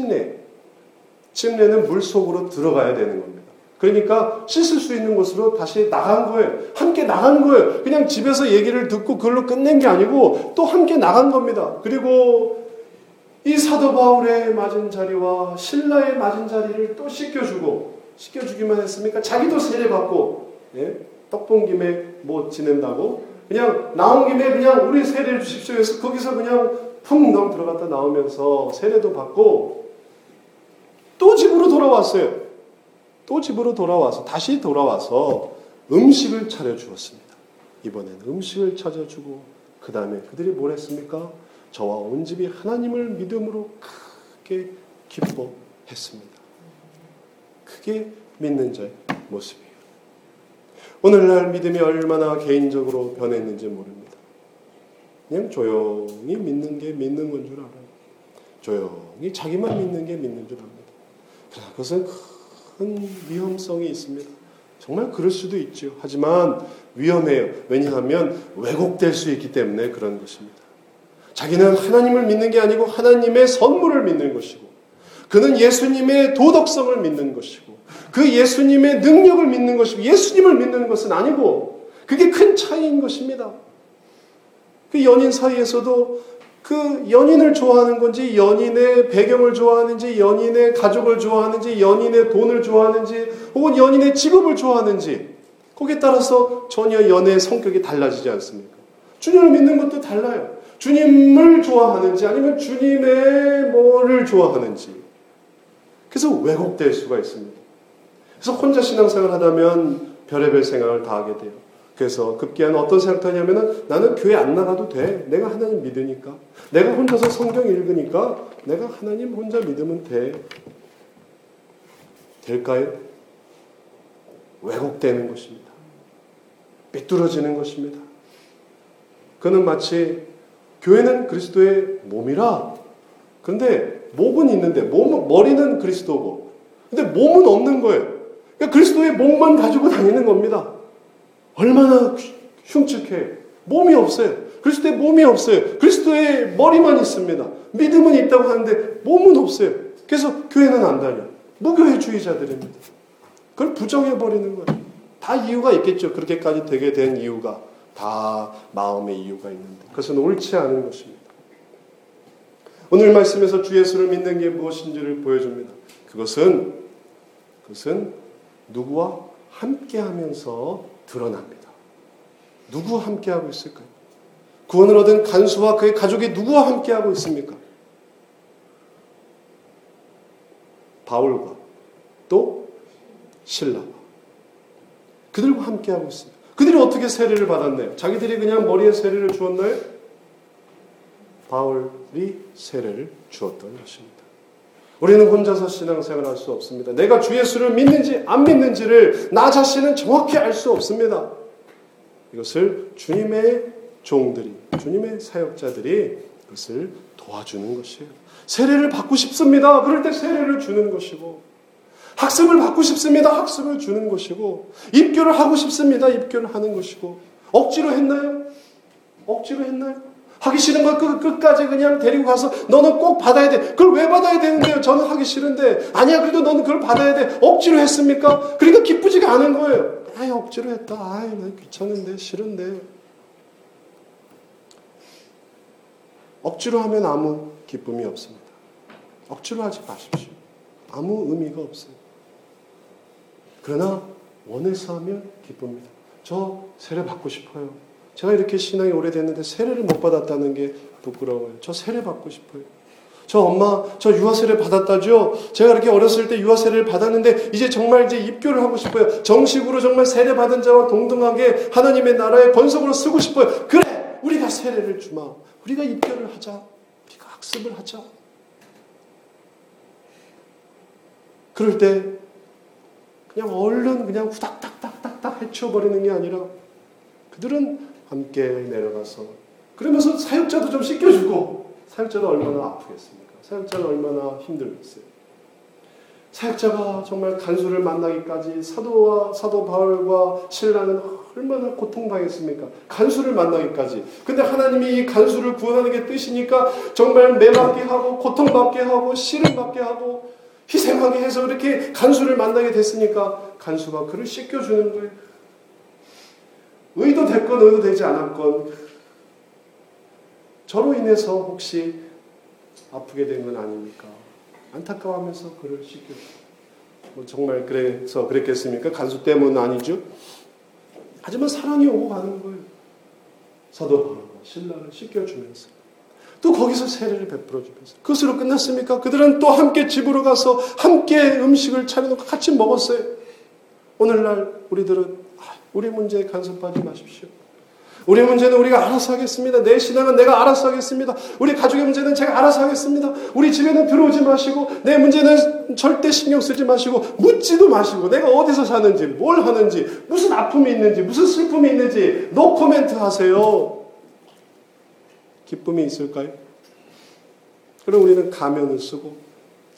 침례는 물속으로 들어가야 되는 겁니다. 그러니까 씻을 수 있는 곳으로 다시 나간 거예요. 함께 나간 거예요. 그냥 집에서 얘기를 듣고 그걸로 끝낸 게 아니고 또 함께 나간 겁니다. 그리고 이 사도 바울의 맞은 자리와 신라의 맞은 자리를 또 씻겨주기만 했습니까? 자기도 세례받고 떡본 김에 뭐 지낸다고 그냥 나온 김에 그냥 우리 세례를 주십시오 해서 거기서 그냥 푹 들어갔다 나오면서 세례도 받고 또 집으로 돌아왔어요. 다시 돌아와서 음식을 차려주었습니다. 이번에는 음식을 차려주고 그 다음에 그들이 뭘 했습니까? 저와 온 집이 하나님을 믿음으로 크게 기뻐했습니다. 그게 믿는 자의 모습이에요. 오늘날 믿음이 얼마나 개인적으로 변했는지 모릅니다. 그냥 조용히 믿는 게 믿는 건 줄 알아요. 조용히 자기만 믿는 게 믿는 줄 압니다. 그러나 그것은 큰 위험성이 있습니다. 정말 그럴 수도 있죠. 하지만 위험해요. 왜냐하면 왜곡될 수 있기 때문에 그런 것입니다. 자기는 하나님을 믿는 게 아니고 하나님의 선물을 믿는 것이고, 그는 예수님의 도덕성을 믿는 것이고, 그 예수님의 능력을 믿는 것이고, 예수님을 믿는 것은 아니고, 그게 큰 차이인 것입니다. 그 연인 사이에서도 그 연인을 좋아하는 건지, 연인의 배경을 좋아하는지, 연인의 가족을 좋아하는지, 연인의 돈을 좋아하는지, 혹은 연인의 직업을 좋아하는지, 거기에 따라서 전혀 연애의 성격이 달라지지 않습니까? 주님을 믿는 것도 달라요. 주님을 좋아하는지 아니면 주님의 뭐를 좋아하는지. 그래서 왜곡될 수가 있습니다. 그래서 혼자 신앙생활을 하다면 별의별 생각을 다 하게 돼요. 그래서 급기야는 어떤 생각도 하냐면은 나는 교회 안 나가도 돼. 내가 하나님 믿으니까. 내가 혼자서 성경 읽으니까 내가 하나님 혼자 믿으면 돼. 될까요? 왜곡되는 것입니다. 삐뚤어지는 것입니다. 그는 마치 교회는 그리스도의 몸이라. 그런데 목은 있는데 머리는 그리스도고, 근데 몸은 없는 거예요. 그러니까 그리스도의 몸만 가지고 다니는 겁니다. 얼마나 흉측해. 몸이 없어요. 그리스도의 몸이 없어요. 그리스도의 머리만 있습니다. 믿음은 있다고 하는데 몸은 없어요. 그래서 교회는 안 다녀요. 무교회주의자들입니다. 그걸 부정해버리는 거예요. 다 이유가 있겠죠. 그렇게까지 되게 된 이유가. 다 마음의 이유가 있는데 그것은 옳지 않은 것입니다. 오늘 말씀에서 주 예수를 믿는 게 무엇인지를 보여줍니다. 그것은 누구와 함께하면서 드러납니다. 누구와 함께하고 있을까요? 구원을 얻은 간수와 그의 가족이 누구와 함께하고 있습니까? 바울과 또 실라와 그들과 함께하고 있습니다. 그들이 어떻게 세례를 받았나요? 자기들이 그냥 머리에 세례를 주었나요? 바울이 세례를 주었던 것입니다. 우리는 혼자서 신앙생활을 할 수 없습니다. 내가 주 예수를 믿는지 안 믿는지를 나 자신은 정확히 알 수 없습니다. 이것을 주님의 종들이, 주님의 사역자들이 그것을 도와주는 것이에요. 세례를 받고 싶습니다. 그럴 때 세례를 주는 것이고, 학습을 받고 싶습니다. 학습을 주는 것이고, 입교를 하고 싶습니다. 입교를 하는 것이고, 억지로 했나요? 억지로 했나요? 하기 싫은 걸 끝까지 그냥 데리고 가서 너는 꼭 받아야 돼. 그걸 왜 받아야 되는데요? 저는 하기 싫은데. 아니야, 그래도 너는 그걸 받아야 돼. 억지로 했습니까? 그러니까 기쁘지가 않은 거예요. 아이, 억지로 했다. 아이, 나 귀찮은데, 싫은데. 억지로 하면 아무 기쁨이 없습니다. 억지로 하지 마십시오. 아무 의미가 없어요. 그러나 원해서 하면 기쁩니다. 저 세례 받고 싶어요. 제가 이렇게 신앙이 오래됐는데 세례를 못 받았다는 게 부끄러워요. 저 세례 받고 싶어요. 저 엄마, 저 유아 세례 받았다죠? 제가 이렇게 어렸을 때 유아 세례를 받았는데 이제 정말 이제 입교를 하고 싶어요. 정식으로 정말 세례 받은 자와 동등하게 하나님의 나라의 권속으로 쓰고 싶어요. 그래! 우리가 세례를 주마. 우리가 입교를 하자. 우리가 학습을 하자. 그럴 때 그냥 얼른 그냥 후닥닥닥닥닥 해치워버리는 게 아니라 그들은 함께 내려가서 그러면서 사역자도 좀 씻겨주고, 사역자도 얼마나 아프겠습니까? 사역자는 얼마나 힘들겠어요. 사역자가 정말 간수를 만나기까지 사도 바울과 실라는 얼마나 고통당했습니까? 간수를 만나기까지. 근데 하나님이 이 간수를 구원하는 게 뜻이니까 정말 매맞게 하고 고통받게 하고 시름받게 하고 희생하게 해서 이렇게 간수를 만나게 됐으니까 간수가 그를 씻겨주는 거예요. 의도됐건 의도되지 않았건 저로 인해서 혹시 아프게 된 건 아닙니까? 안타까워하면서 그를 씻겨주고. 뭐 정말 그래서 그랬겠습니까? 간수 때문은 아니죠. 하지만 사랑이 오고 가는 거예요. 사도 바울과 신라를 씻겨주면서 또 거기서 세례를 베풀어 주면서. 그것으로 끝났습니까? 그들은 또 함께 집으로 가서 함께 음식을 차려놓고 같이 먹었어요. 오늘날 우리들은 우리 문제에 간섭하지 마십시오. 우리 문제는 우리가 알아서 하겠습니다. 내 신앙은 내가 알아서 하겠습니다. 우리 가족의 문제는 제가 알아서 하겠습니다. 우리 집에는 들어오지 마시고, 내 문제는 절대 신경 쓰지 마시고, 묻지도 마시고, 내가 어디서 사는지, 뭘 하는지, 무슨 아픔이 있는지, 무슨 슬픔이 있는지 노 코멘트 하세요. 기쁨이 있을까요? 그럼 우리는 가면을 쓰고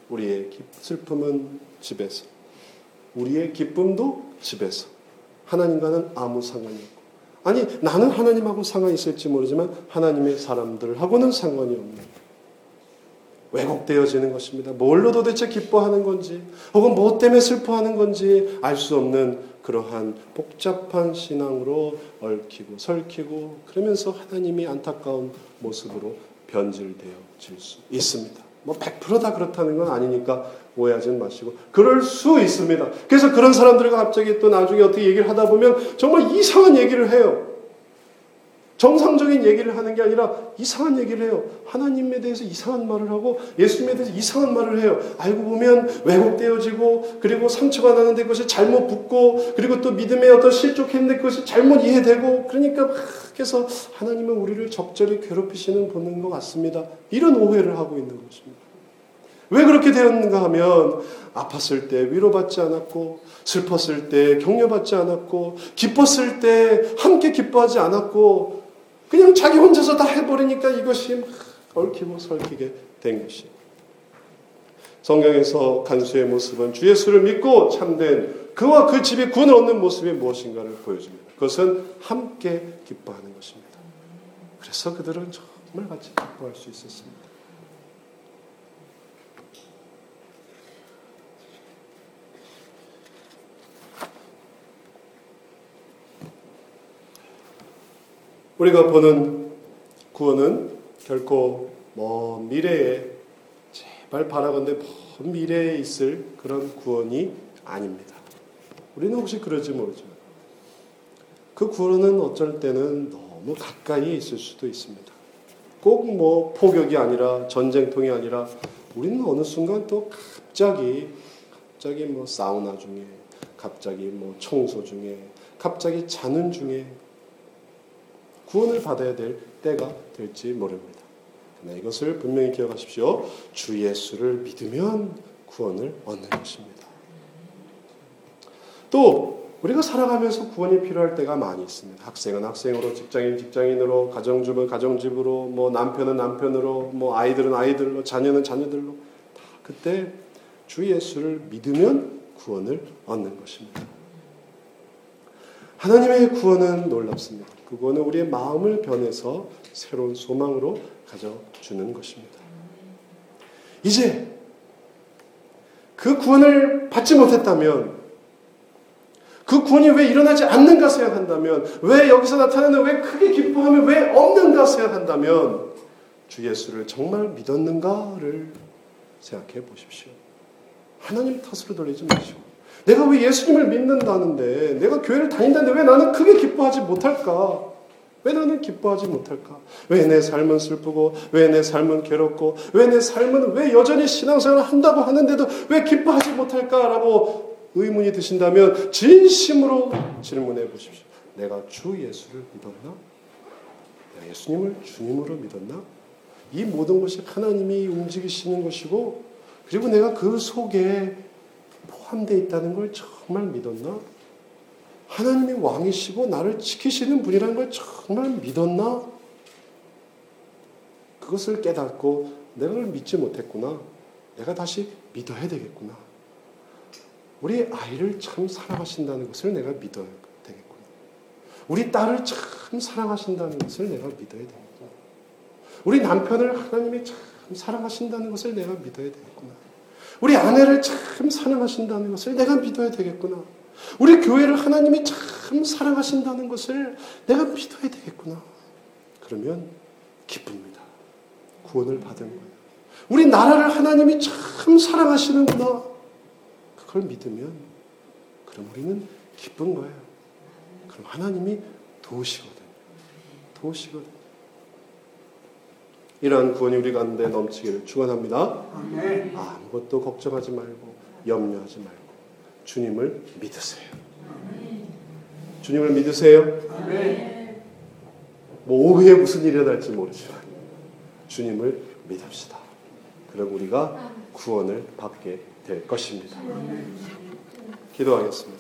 우리의 슬픔은 집에서, 우리의 기쁨도 집에서. 하나님과는 아무 상관이 없고, 아니 나는 하나님하고 상관이 있을지 모르지만 하나님의 사람들하고는 상관이 없는, 왜곡되어지는 것입니다. 뭘로 도대체 기뻐하는 건지 혹은 무엇 때문에 슬퍼하는 건지 알 수 없는 그러한 복잡한 신앙으로 얽히고 설키고, 그러면서 하나님이 안타까운 모습으로 변질되어질 수 있습니다. 100% 다 그렇다는 건 아니니까 오해하지 마시고, 그럴 수 있습니다. 그래서 그런 사람들과 갑자기 또 나중에 어떻게 얘기를 하다 보면 정말 이상한 얘기를 해요. 정상적인 얘기를 하는 게 아니라 이상한 얘기를 해요. 하나님에 대해서 이상한 말을 하고 예수님에 대해서 이상한 말을 해요. 알고 보면 왜곡되어지고, 그리고 상처가 나는데 그것이 잘못 붙고, 그리고 또 믿음에 어떤 실족했는데 그것이 잘못 이해되고, 그러니까 막 해서 하나님은 우리를 적절히 괴롭히시는 보는 것 같습니다. 이런 오해를 하고 있는 것입니다. 왜 그렇게 되었는가 하면 아팠을 때 위로받지 않았고, 슬펐을 때 격려받지 않았고, 기뻤을 때 함께 기뻐하지 않았고, 그냥 자기 혼자서 다 해버리니까 이것이 얽히고 설키게 된 것이. 성경에서 간수의 모습은 주 예수를 믿고 참된 그와 그 집이 구원을 얻는 모습이 무엇인가를 보여줍니다. 그것은 함께 기뻐하는 것입니다. 그래서 그들은 정말 같이 기뻐할 수 있었습니다. 우리가 보는 구원은 결코 먼 미래에, 제발 바라건대 먼 미래에 있을 그런 구원이 아닙니다. 우리는 혹시 그럴지 모르지만 그 구원은 어쩔 때는 너무 가까이에 있을 수도 있습니다. 꼭 포격이 아니라 전쟁통이 아니라 우리는 어느 순간 또 갑자기 사우나 중에, 갑자기 청소 중에, 갑자기 자는 중에 구원을 받아야 될 때가 될지 모릅니다. 그러나 이것을 분명히 기억하십시오. 주 예수를 믿으면 구원을 얻는 것입니다. 또 우리가 살아가면서 구원이 필요할 때가 많이 있습니다. 학생은 학생으로, 직장인 직장인으로, 가정주부는 가정주부로, 남편은 남편으로, 아이들은 아이들로, 자녀는 자녀들로, 다 그때 주 예수를 믿으면 구원을 얻는 것입니다. 하나님의 구원은 놀랍습니다. 그 구원은 우리의 마음을 변해서 새로운 소망으로 가져주는 것입니다. 이제 그 구원을 받지 못했다면, 그 구원이 왜 일어나지 않는가 생각한다면, 왜 여기서 나타나는, 왜 크게 기뻐하면 왜 없는가 생각한다면, 주 예수를 정말 믿었는가를 생각해 보십시오. 하나님 탓으로 돌리지 마시고, 내가 왜 예수님을 믿는다는데, 내가 교회를 다닌다는데 왜 나는 크게 기뻐하지 못할까? 왜 나는 기뻐하지 못할까? 왜 내 삶은 슬프고, 왜 내 삶은 괴롭고, 왜 내 삶은 왜 여전히 신앙생활을 한다고 하는데도 왜 기뻐하지 못할까라고 의문이 드신다면 진심으로 질문해 보십시오. 내가 주 예수를 믿었나? 내가 예수님을 주님으로 믿었나? 이 모든 것이 하나님이 움직이시는 것이고, 그리고 내가 그 속에 포함되어 있다는 걸 정말 믿었나? 하나님이 왕이시고 나를 지키시는 분이라는 걸 정말 믿었나? 그것을 깨닫고 내가 그걸 믿지 못했구나. 내가 다시 믿어야 되겠구나. 우리 아이를 참 사랑하신다는 것을 내가 믿어야 되겠구나. 우리 딸을 참 사랑하신다는 것을 내가 믿어야 되겠구나. 우리 남편을 하나님이 참 사랑하신다는 것을 내가 믿어야 되겠구나. 우리 아내를 참 사랑하신다는 것을 내가 믿어야 되겠구나. 우리 교회를 하나님이 참 사랑하신다는 것을 내가 믿어야 되겠구나. 그러면 기쁩니다. 구원을 받은 거예요. 우리 나라를 하나님이 참 사랑하시는구나. 그걸 믿으면 그럼 우리는 기쁜 거예요. 그럼 하나님이 도우시거든요. 도우시거든요. 이러한 구원이 우리 가운데 넘치기를 축원합니다. 아무것도 걱정하지 말고 염려하지 말고 주님을 믿으세요. 주님을 믿으세요. 오후에 무슨 일이 일어날지 모르지만 주님을 믿읍시다. 그럼 우리가 구원을 받게 될 것입니다. 기도하겠습니다.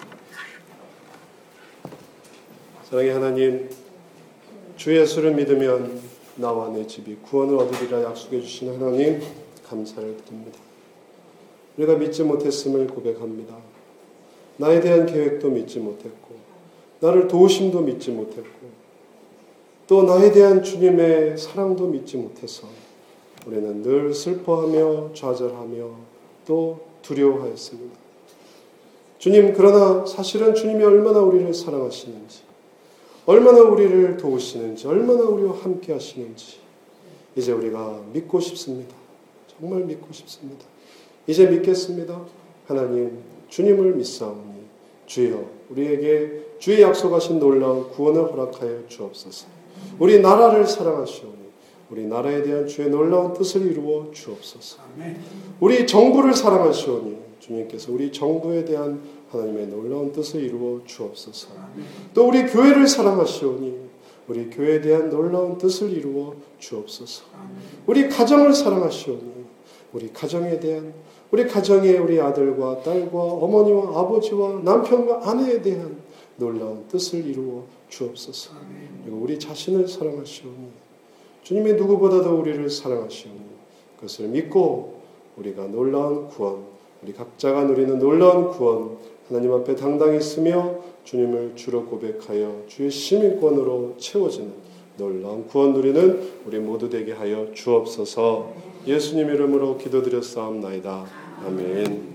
사랑의 하나님, 주 예수를 믿으면 나와 내 집이 구원을 얻으리라 약속해 주신 하나님, 감사를 드립니다. 우리가 믿지 못했음을 고백합니다. 나에 대한 계획도 믿지 못했고 나를 도우심도 믿지 못했고 또 나에 대한 주님의 사랑도 믿지 못해서 우리는 늘 슬퍼하며 좌절하며 또 두려워하였습니다. 주님, 그러나 사실은 주님이 얼마나 우리를 사랑하시는지, 얼마나 우리를 도우시는지, 얼마나 우리와 함께 하시는지 이제 우리가 믿고 싶습니다. 정말 믿고 싶습니다. 이제 믿겠습니다. 하나님, 주님을 믿사오니 주여 우리에게 주의 약속하신 놀라운 구원을 허락하여 주옵소서. 우리 나라를 사랑하시오니 우리 나라에 대한 주의 놀라운 뜻을 이루어 주옵소서. 우리 정부를 사랑하시오니 주님께서 우리 정부에 대한 하나님의 놀라운 뜻을 이루어 주옵소서. 또 우리 교회를 사랑하시오니 우리 교회에 대한 놀라운 뜻을 이루어 주옵소서. 우리 가정을 사랑하시오니 우리 가정에 대한 우리 가정에 우리 아들과 딸과 어머니와 아버지와 남편과 아내에 대한 놀라운 뜻을 이루어 주옵소서. 그리고 우리 자신을 사랑하시오니 주님이 누구보다도 우리를 사랑하시오니 그것을 믿고 우리가 놀라운 구원, 우리 각자가 누리는 놀라운 구원 하나님 앞에 당당히 서며 주님을 주로 고백하여 주의 시민권으로 채워지는 놀라운 구원 누리는 우리 모두 되게 하여 주옵소서. 예수님 이름으로 기도드렸사옵나이다. 아멘.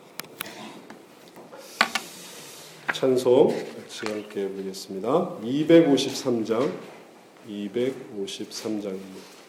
찬송 같이 함께 부르겠습니다. 253장 253장입니다.